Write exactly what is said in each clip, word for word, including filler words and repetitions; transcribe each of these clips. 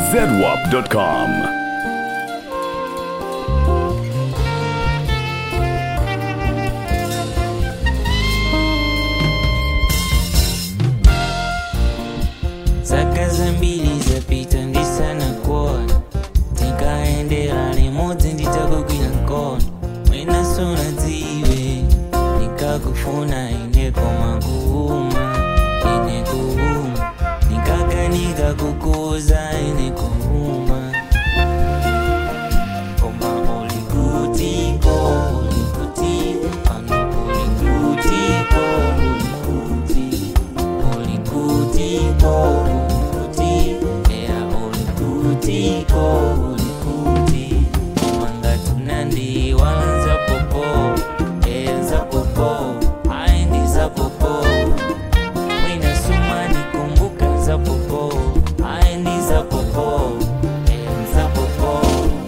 zedwap dot com. Zaka zambili zapita ndisana kuona tikaendera limodzi nditakugwira mkono mwina suna dziwe nikakufuna ine koma kuuma ine kuuma nikaganika kukuza ine kuuma koma ulikutiko ulikuti ano ulikutiko ulikuti ulikutiko Tiko ulikuti Manga tunandi walanza popo Enza popo Aindi za popo Wina sumani kumbuka za popo Aindi za popo Enza popo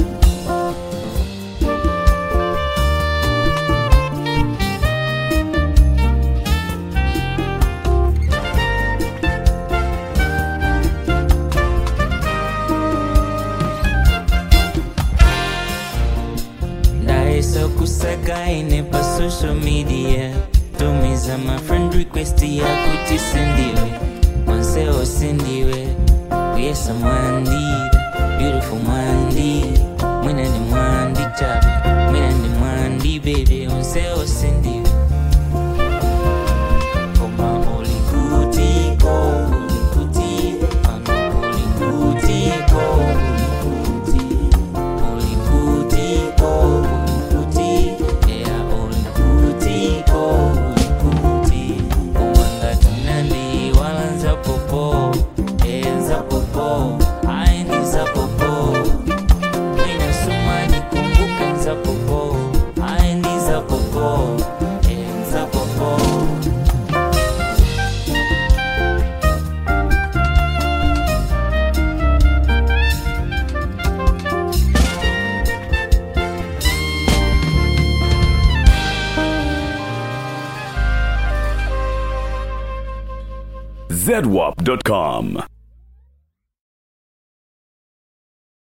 So kusaka ine pa social media Tumiza my friend request ya kutisendiwe Manse osendiwe Kuyesa mwandida Beautiful mwandi Mwina ni mwandi chabe Mwina ni mwandi baby Manse osendiwe Koma ulikutiko Ulikutiko Ano ulikutiko Ulikuti Ulikutiko zedwap dot com.